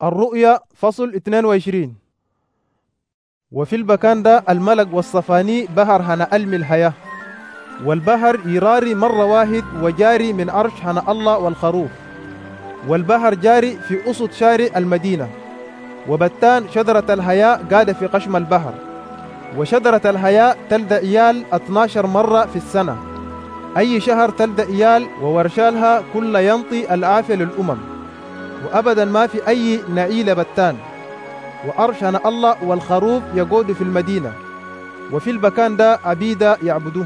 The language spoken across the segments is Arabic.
الرؤيا فصل 22. وفي المكان ده الملك والصفاني بحر هنا ألم الحياة، والبحر يراري مرة واحد وجاري من عرش هنا الله والخروف، والبحر جاري في أسط شارع المدينة، وبتان شجرة الحياة قاعدة في قشم البحر، وشجرة الحياة تلد إيال 12 مرة في السنة، أي شهر تلد إيال، وورشالها كل ينطي العافية للأمم، وأبدا ما في أي نعيل بتان. وأرش هنا الله والخروف يقود في المدينة، وفي المكان ده عبيدة يعبدوه،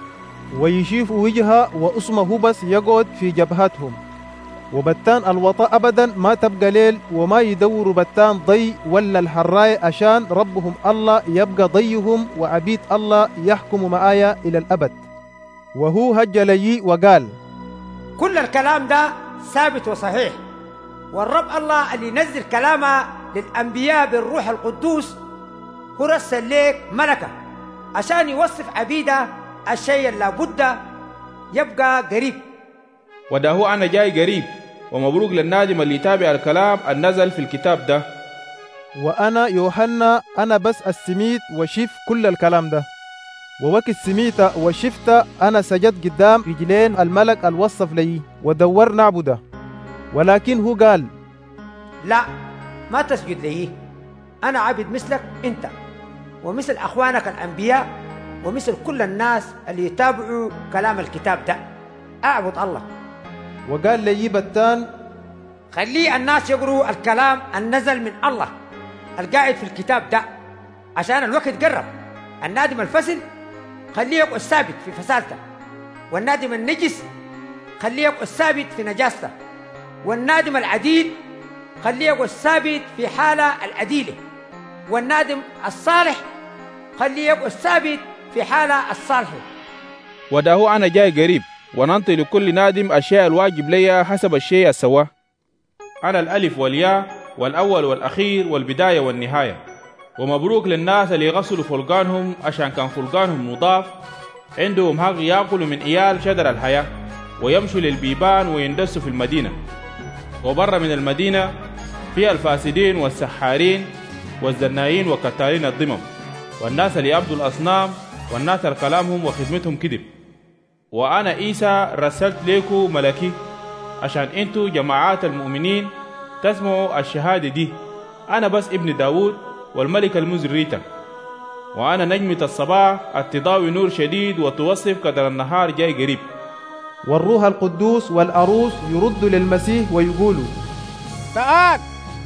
ويشيفوا وجهها واسمه بس يقعد في جبهتهم. وبتان الوطاء أبدا ما تبقى ليل، وما يدوروا بتان ضي ولا الحراية عشان ربهم الله يبقى ضيهم، وعبيد الله يحكم معايا إلى الأبد. وهو هج لي وقال: كل الكلام ده ثابت وصحيح، والرب الله اللي ينزل كلامه للأنبياء بالروح القدوس هو رسل ليك ملكة عشان يوصف عبيده الشيء اللي لابد يبقى قريب. وده هو أنا جاي قريب، ومبروك للناجم اللي يتابع الكلام النزل في الكتاب ده. وأنا يوحنا أنا بس السميت وشيف كل الكلام ده، ووقت السميت وشفت أنا سجد قدام رجلين الملك الوصف لي ودور نعبده. ولكن هو قال: لا، ما تسجد لي، أنا عبد مثلك أنت ومثل أخوانك الأنبياء ومثل كل الناس اللي يتابعوا كلام الكتاب ده، أعبد الله. وقال لي بتان: خلي الناس يقروا الكلام النزل من الله القاعد في الكتاب ده، عشان الوقت قرب. النادم الفسد خليه يقعد ثابت في فسالته، والنادم النجس خليه يقعد ثابت في نجاسته، والنادم العديل خليه يقعد ثابت في حالة العديلة، والنادم الصالح خليه يقعد ثابت في حالة الصالحة. وده هو أنا جاي قريب، وننطي لكل نادم الشيء الواجب ليا حسب الشيء السواه. أنا الألف والياء والأول والأخير والبداية والنهاية. ومبروك للناس اللي يغسلوا فلقانهم، عشان كان فلقانهم مضاف عندهم حق يأكلوا من إيال شجر الحياة، ويمشوا للبيبان ويندسوا في المدينة. وبر من المدينة فيها الفاسدين والسحارين والزنايين وكتالين الضمم، والناس اللي يعبدوا الأصنام، والناس اللي كلامهم وخدمتهم كذب. وأنا عيسى رسلت ليكم ملكي عشان انتوا جماعات المؤمنين تسمعوا الشهادة دي. أنا بس ابن داود والملك المزريتا، وأنا نجمة الصباح التضاوي نور شديد وتوصف قدر النهار جاي قريب. والروح القدوس والعروس يردوا للمسيح ويقولوا: تعال.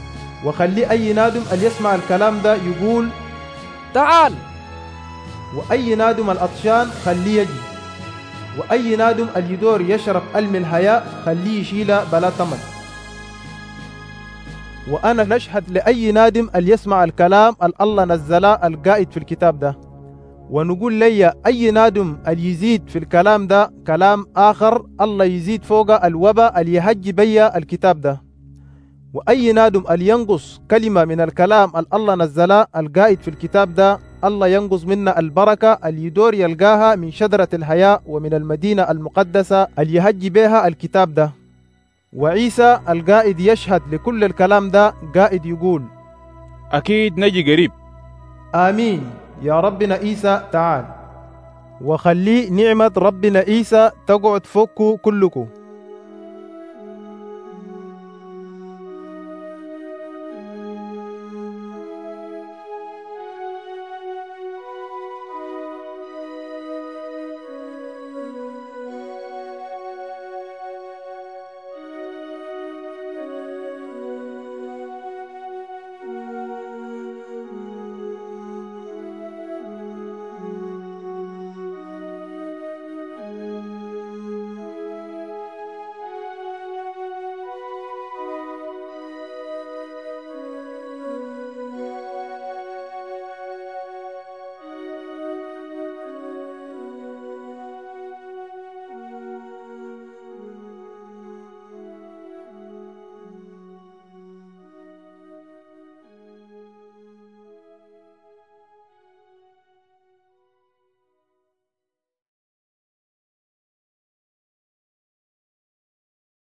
وخلي أي نادم اللي يسمع الكلام ده يقول: تعال. وأي نادم الأطشان خليه يجي، وأي نادم اللي يدور يشرب ألم الحياة خليه يشيله بلا ثمن. وأنا نشهد لأي نادم اللي يسمع الكلام الله نزله القائد في الكتاب ده، ونقول لي أي نادم اللي يزيد في الكلام ده كلام آخر الله يزيد فوق الوباء اللي يهج بيا الكتاب ده. وأي نادم اللي ينقص كلمة من الكلام الله نزله القائد في الكتاب ده الله ينقص منا البركة اللي يدور يلقاها من شجرة الحياة ومن المدينة المقدسة اللي يهج بها الكتاب ده. وعيسى القائد يشهد لكل الكلام ده، قائد يقول: أكيد نجي قريب. آمين يا ربنا عيسى تعال، وخلي نعمة ربنا عيسى تقعد فوقكم كلكم.